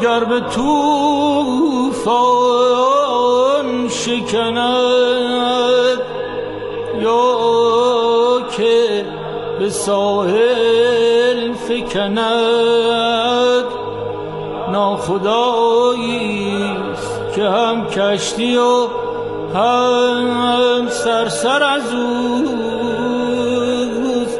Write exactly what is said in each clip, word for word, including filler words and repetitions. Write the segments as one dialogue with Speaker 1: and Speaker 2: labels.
Speaker 1: گر به طوفان شکند یا که به ساحل فکند، ناخداییست که هم کشتی و هم سرسر از اوست.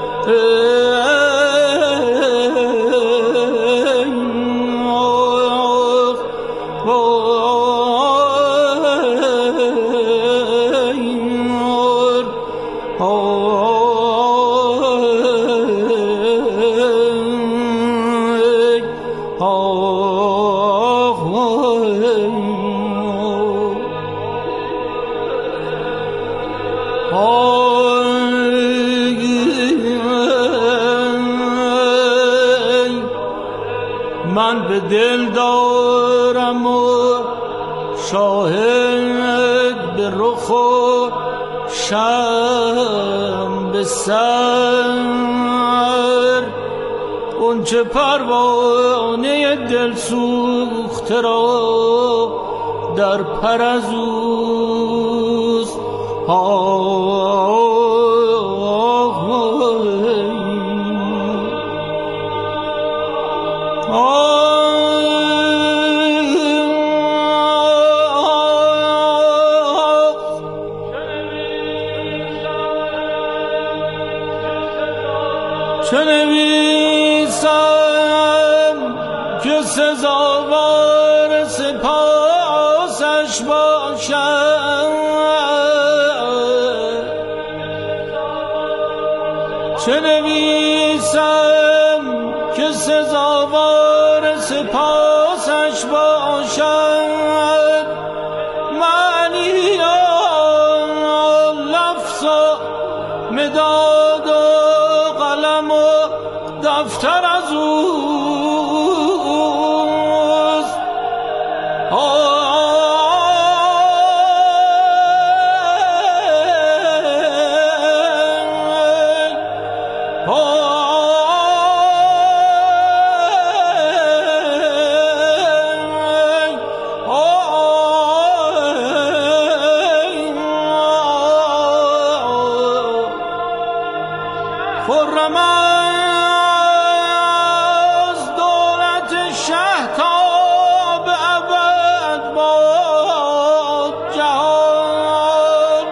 Speaker 1: من به دل دارم و شاهد به رخ و شم به سر، اون چه پروانه دل سوخته را در پر از اوست. چه نویسم که سزاوار سپاسش باشم، چه نویسم که سزاوار سپاسش باشد، معنی لفظ و مداد و قلم و دفتر از اوست. خرم از دولت شه تا به ابد باد جهان،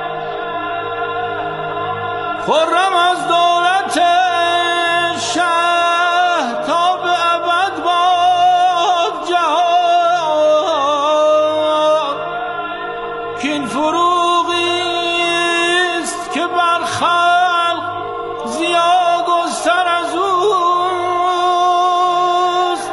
Speaker 1: خرم از دولت شه تا به ابد باد جهان، کین فروغیست که بر خلق زیا گستر از اوست.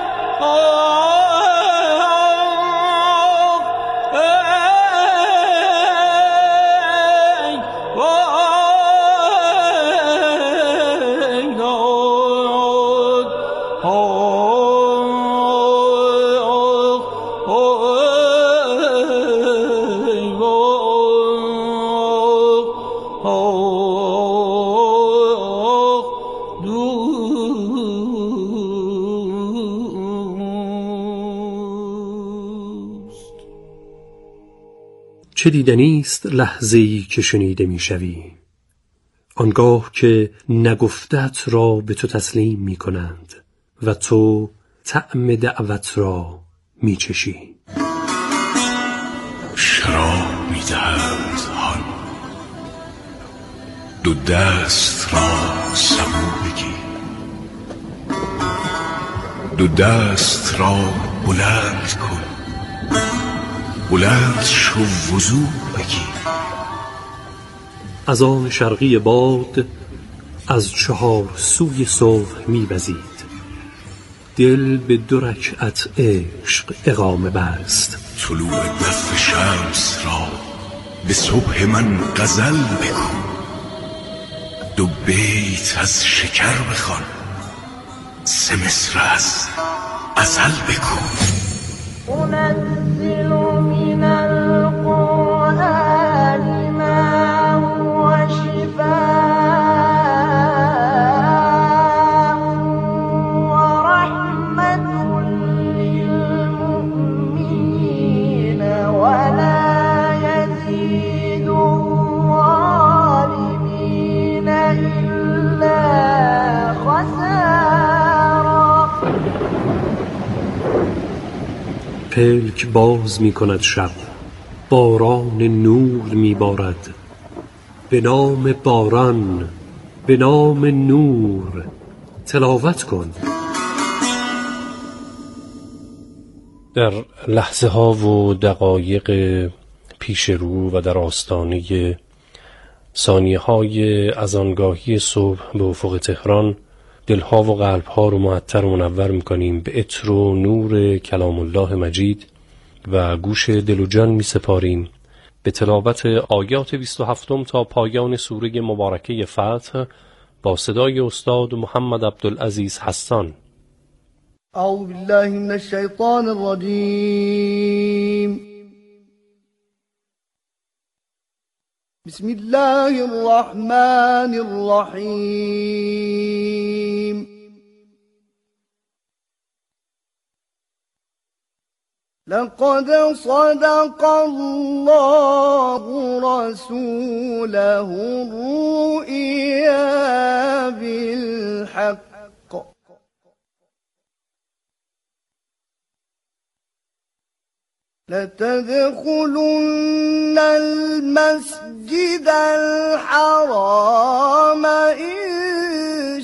Speaker 2: چه دیدنیست لحظه‌ای که شنیده میشوی، آنگاه که نگفتت را به تو تسلیم می کنند و تو طعم دعوت را می چشی.
Speaker 3: شراب می دهند هان، دو دست را سبو بگیر، دو دست را بلند کن، بلند شو وضو بگیر.
Speaker 2: از آن شرقی باد از چهار سوی صبح می وزید، دل به دو رکعت عشق اقامه بست.
Speaker 3: طلوع دف شمس را به صبح من غزل بگو، دو بیت از شکر بخوان، سه مصر از ازل بگو.
Speaker 4: انزل من القرآن ما هو شفاء و رحمة
Speaker 2: پلک باز می کند شب، باران نور می بارد. به نام باران، به نام نور تلاوت کن. در لحظه ها و دقایق پیش رو و در آستانه ثانیه های از آنگاهی صبح به افق تهران، دلها و قلبها رو معطر و منور میکنیم به عطر و نور کلام الله مجید و گوش دل و جان می سپاریم به تلاوت آیات بیست و هفتم تا پایان سوره مبارکه فتح با صدای استاد محمد عبدالعزیز حسان.
Speaker 5: اعوذ بالله من الشیطان الرجیم. بسم الله الرحمن الرحیم. لقد صدق الله رسوله الرؤيا بالحق لتدخلن المسجد الحرام إن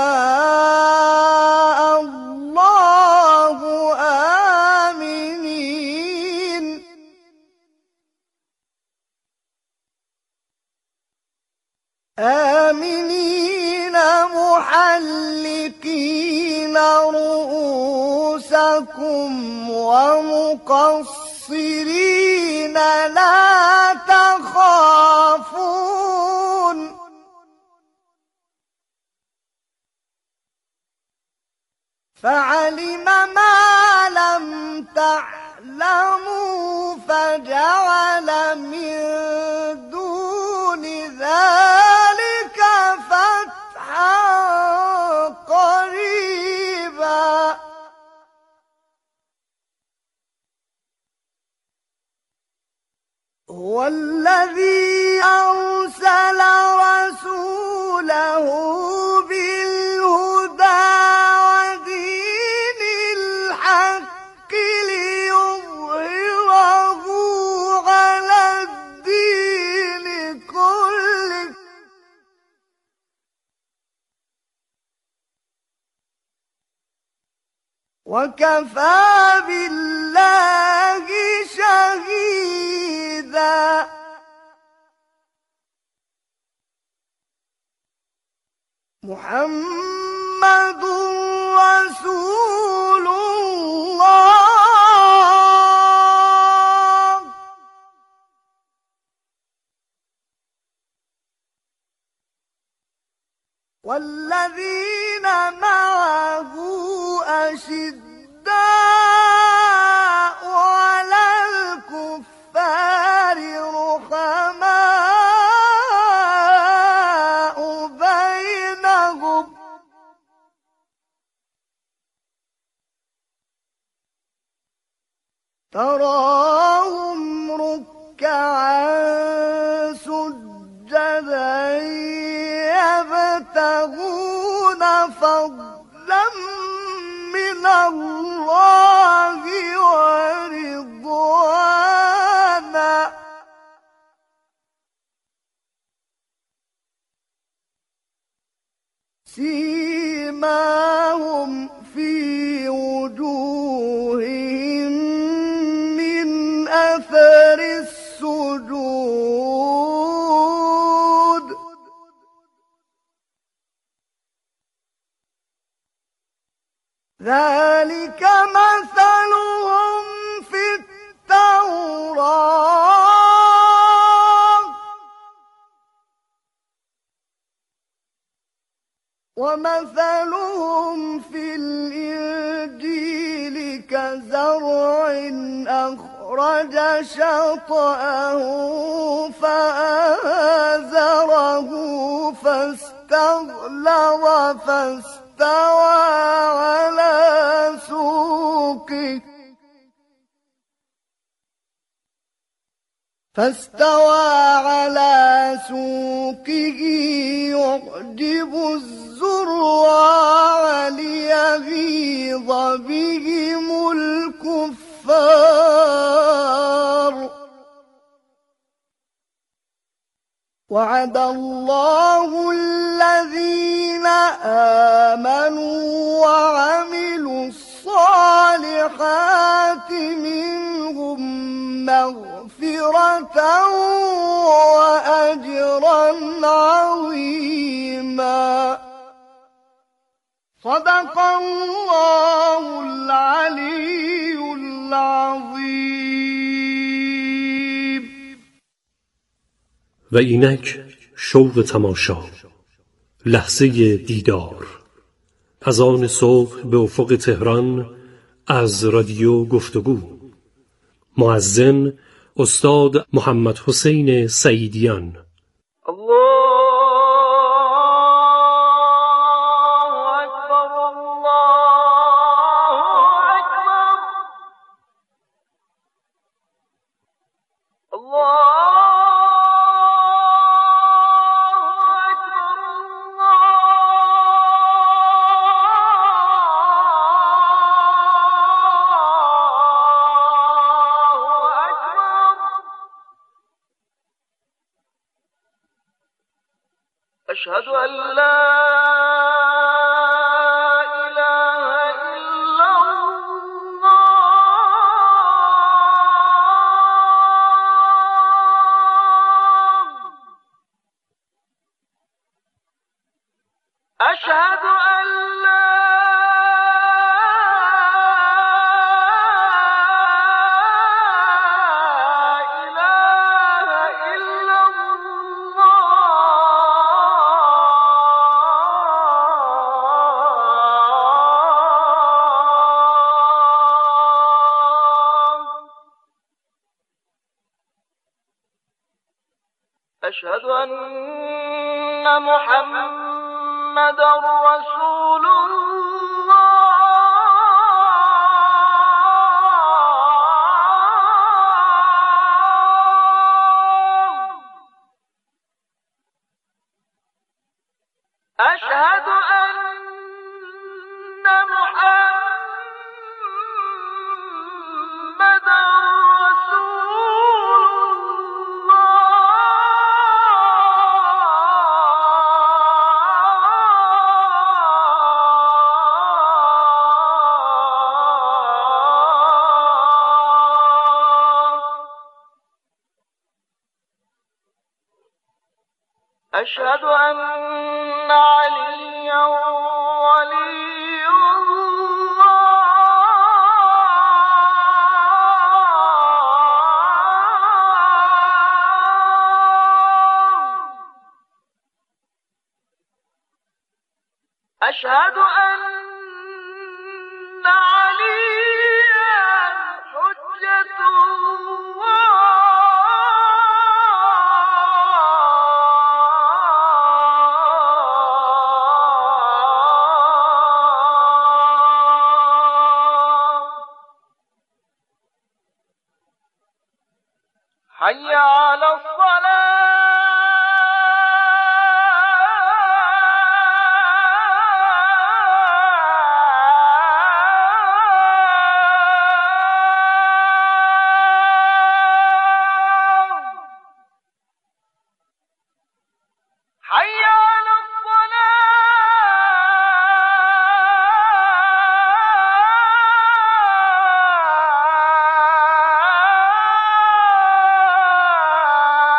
Speaker 5: شاء الله آمنين آمنين محلقين رؤوسكم ومقصرين لا تخافون فعلم ما لم تعلموا فجعل من دون ذلك فتحا قريبا. هو الذي أرسل رسوله بالهدى ودين الحق ليظهره على الدين كله وكفى بالله شهيدا. محمد رسول الله والذين معه أشداء على الكفار رحماء بينهم تراهم ركعا سجدا يبتغون فضلا من الله ورضوانا سيماهم في وجوههم من أثر السجود ذلك مثلهم في التوراة ومثلهم في الإنجيل كزرع أخرج شطأه فآزره فاستغلظ فاستوى على سوقه فاستوى على سوقه يعجب الزراع ليغيظ بهم الكفار وعد الله الذين آمنوا وعملوا الصالحات منهم مغفرة وأجرا عظيما. صدق الله العلي العظيم.
Speaker 2: و اینک شوق تماشا، لحظه دیدار، از آن صبح به افق تهران از رادیو گفتگو. مؤذن استاد محمد حسین سعیدیان.
Speaker 1: أشهد أن لا إله إلا الله. أشهد أن لا أشهد أن محمدًا رسول الله. أشهد أن محمدًا أشهد أن عليا ولي الله. أشهد أن عليا حجة الله. حي على الصلاة. حي على الصلاة.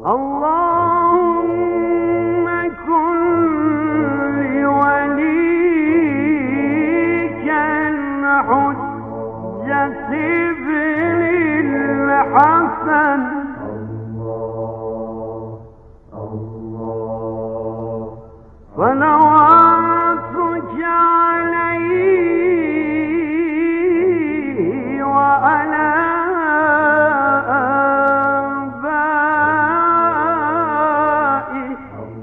Speaker 5: اللهم كن لوليك الحجة ابن الحسن صلواتك عليه وعلى آبائه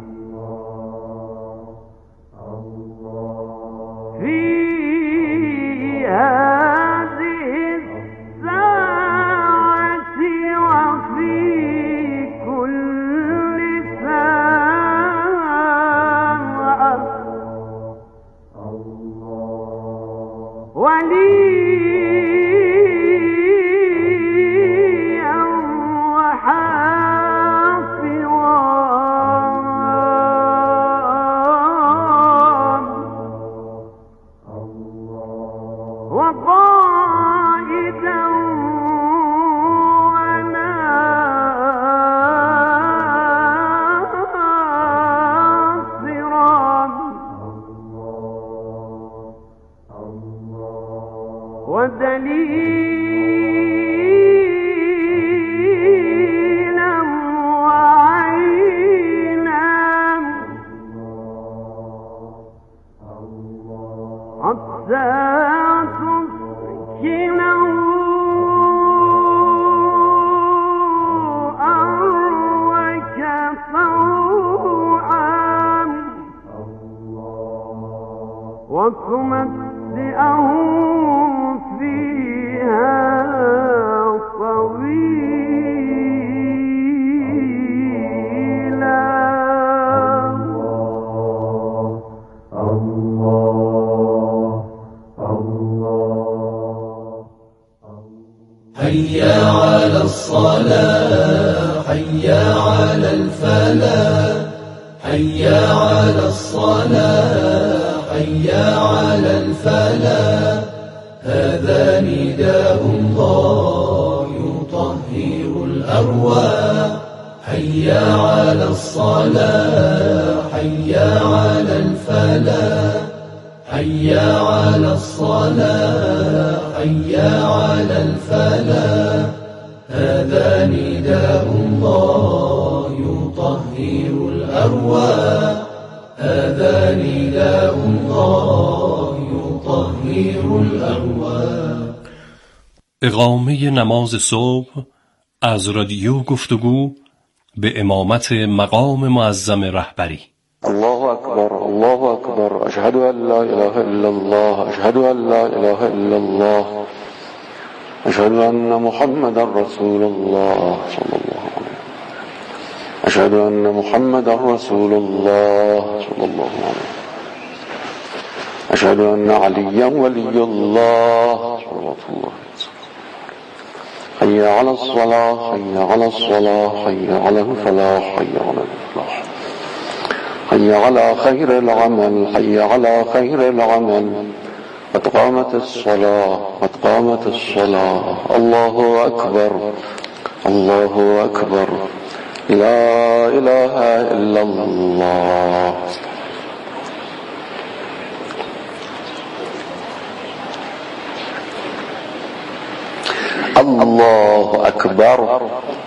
Speaker 5: في هذه الساعة وفي كل ساعة وليا وحافظا وقائدا وناصرا ودليلا وعينا حتى تسكنه أرضك طوعا وتمتعه فيها طويلا.
Speaker 1: حيا على الصلاة حيا على الفلاح حيا على الصلاة حيا على الفلاح هذا نداء الله يطهر الأرواح حيا على الصلاة حيا على الفلاح حيا على الصلاة حيا على الفلاح هذا نداء الله يطهر الأرواح هذا نداء الله يطهر الأرواح.
Speaker 2: اقامه نماز صبح از رادیو گفتگو به امامت مقام معظم رهبری.
Speaker 6: الله أكبر الله أكبر أشهد أن لا إله إلا الله أشهد أن لا إله إلا الله أشهد أن محمد رسول الله صلى الله عليه وسلم أشهد أن محمد رسول الله صلى الله عليه وسلم أشهد أن عليا ولي الله صلوات الله حي على الصلاة حي على الصلاة حي على الفلاح حي على الفلاح حي على خير العمل حي على خير العمل قد قامت الصلاة قد قامت الصلاة الله أكبر الله أكبر لا إله إلا الله. الله أكبر.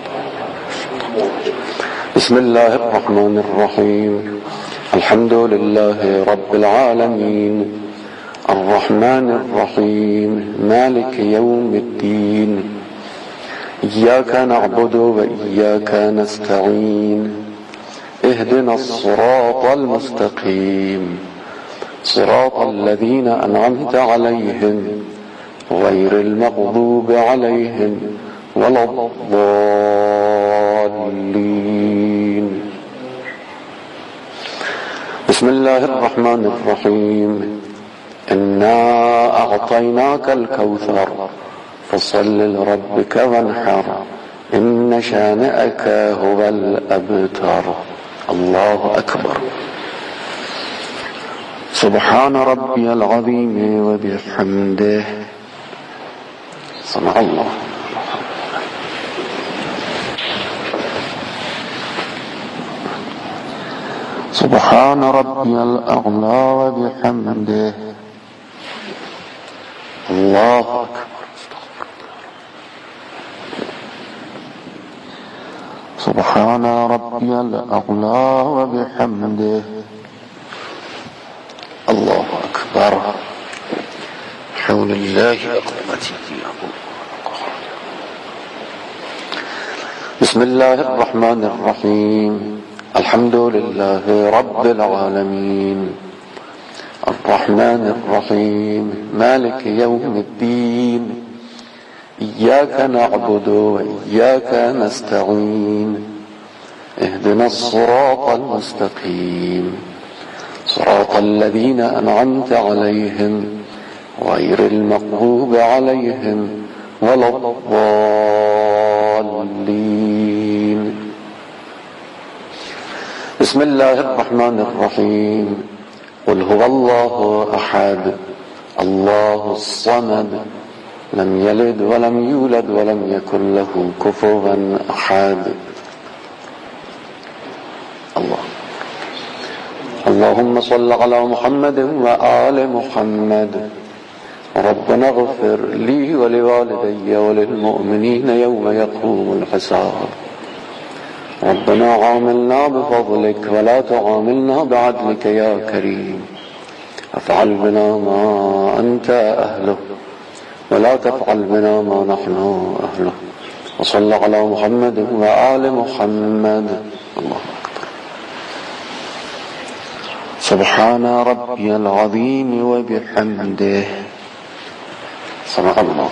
Speaker 6: بسم الله الرحمن الرحيم الحمد لله رب العالمين الرحمن الرحيم مالك يوم الدين إياك نعبد وإياك نستعين اهدنا الصراط المستقيم صراط الذين أنعمت عليهم غير المغضوب عليهم ولا الضالين. بسم الله الرحمن الرحيم إنا أعطيناك الكوثر فصل لربك وانحر إن شانئك هو الأبتر. الله أكبر. سبحان ربي العظيم وبحمده صنع الله. سبحان ربي الأعلى وبحمده. الله أكبر. سبحان ربي الأعلى وبحمده. الله أكبر. حول الله قوتي. بسم الله الرحمن الرحيم. الحمد لله رب العالمين الرحمن الرحيم مالك يوم الدين إياك نعبد وإياك نستعين اهدنا الصراط المستقيم صراط الذين أنعمت عليهم غير المغضوب عليهم ولا الضالين. بسم الله الرحمن الرحيم. قل هو الله أحد الله الصمد لم يلد ولم يولد ولم يكن له كفوا أحد. الله. اللهم صل على محمد وآل محمد. ربنا اغفر لي ولوالدي وللمؤمنين يوم يقوم الحساب. ربنا عاملنا بفضلك ولا تعاملنا بعدلك يا كريم. افعل بنا ما أنت أهله ولا تفعل بنا ما نحن أهله. وصل على محمد وآل محمد. الله أكبر. سبحان ربي العظيم وبحمده. سمع الله.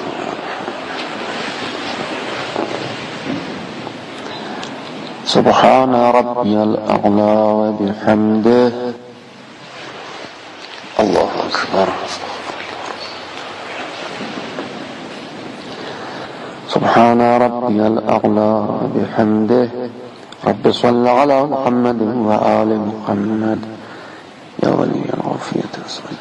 Speaker 6: سبحان ربي الأعلى وبحمده. الله أكبر. سبحان ربي الأعلى وبحمده. رب صل على محمد وآل محمد. يا ولي العافية أسألك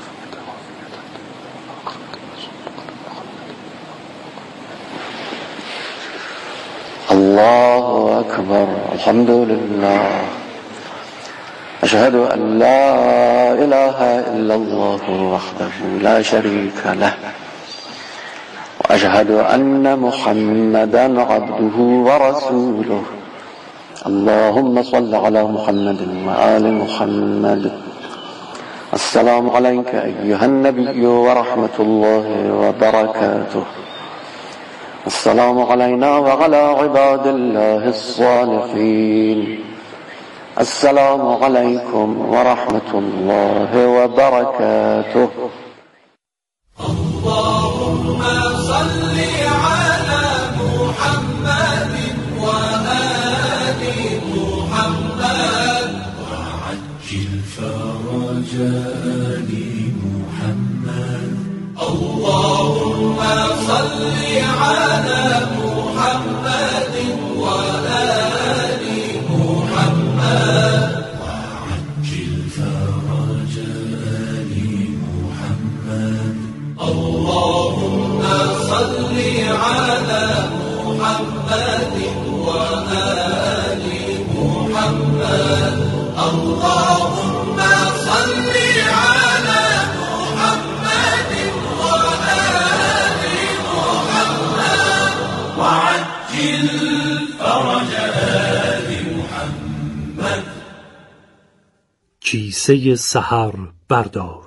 Speaker 6: الله أكبر. الحمد لله. أشهد أن لا إله إلا الله وحده لا شريك له وأشهد أن محمدا عبده ورسوله. اللهم صل على محمد وآل محمد. السلام عليك أيها النبي ورحمة الله وبركاته. السلام علينا وعلى عباد الله الصالحين. السلام عليكم ورحمة الله وبركاته.
Speaker 1: اللهم صل على محمد وآل محمد وعجل فرج آل محمد. اللهم صل على محمد وآل محمد وعجل فرج آل محمد. اللهم صل على محمد وآل محمد. اللهم صل على محمد وآل محمد وعجل فرج آل محمد.
Speaker 2: کیسه سحر بردار.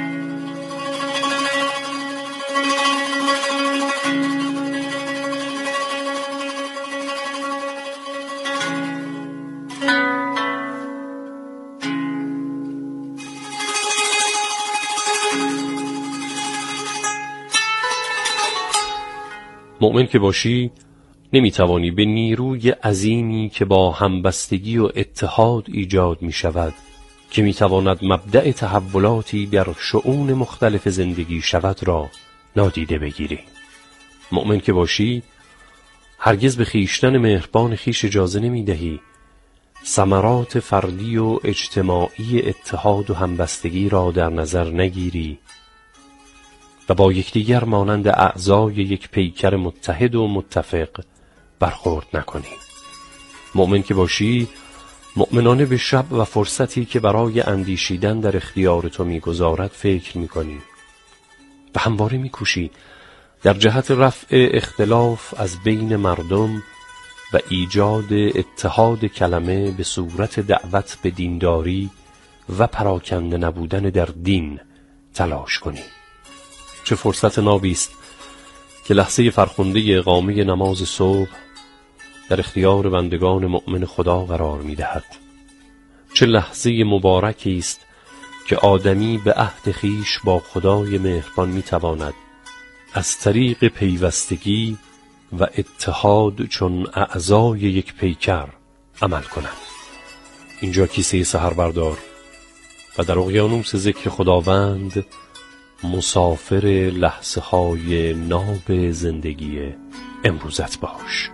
Speaker 2: مؤمن که باشی نمیتوانی به نیروی عظیمی که با همبستگی و اتحاد ایجاد می شود که میتواند مبدأ تحولاتی در شؤون مختلف زندگی شود را نادیده بگیری. مؤمن که باشی هرگز به خیشتن مهربان خیش اجازه نمی دهی ثمرات فردی و اجتماعی اتحاد و همبستگی را در نظر نگیری و با یکدیگر مانند اعضای یک پیکر متحد و متفق برخورد نکنی. مؤمن که باشی مؤمنانه به شب و فرصتی که برای اندیشیدن در اختیار تو می‌گذارد فکر می‌کنی و همواره می‌کوشی در جهت رفع اختلاف از بین مردم و ایجاد اتحاد کلمه به صورت دعوت به دینداری و پراکنده نبودن در دین تلاش کنی. چه فرصت نابی است که لحظه فرخنده اقامه نماز صبح در اختیار بندگان مؤمن خدا قرار می‌دهد. چه لحظه مبارکی است که آدمی به عهد خیش با خدای مهربان می‌تواند از طریق پیوستگی و اتحاد چون اعضای یک پیکر عمل کند. اینجا کیسه سحر بردار و در اقیانوس ذکر خداوند مسافر لحظه های ناب زندگی امروزت باش.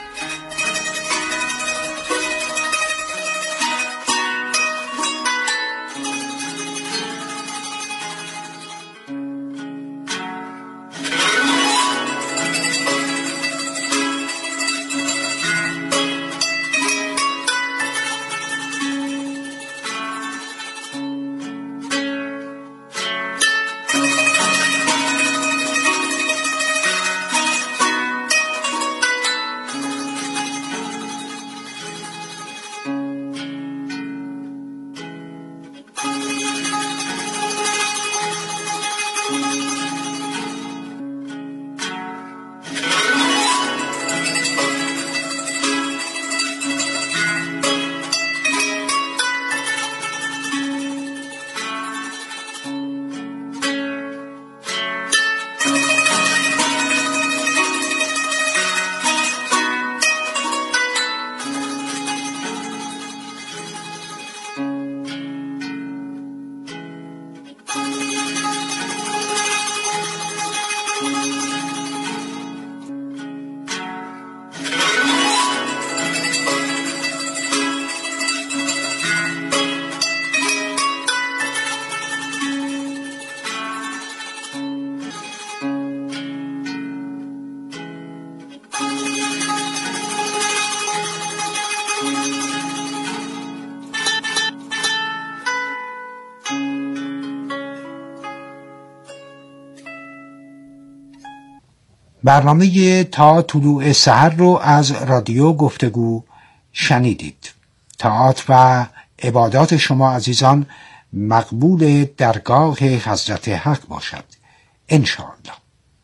Speaker 7: برنامه تا طلوع سحر رو از رادیو گفتگو شنیدید. طاعات و عبادات شما عزیزان مقبول درگاه حضرت حق باشد انشاءالله.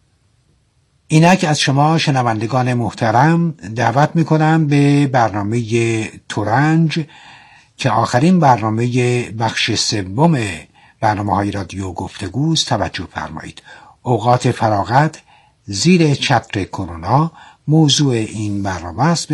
Speaker 7: اینک از شما شنوندگان محترم دعوت میکنم به برنامه ترنج که آخرین برنامه بخش سوم برنامه های رادیو گفتگوست توجه فرمایید. اوقات فراغت زیر چتر کرونا موضوع این برنامه است.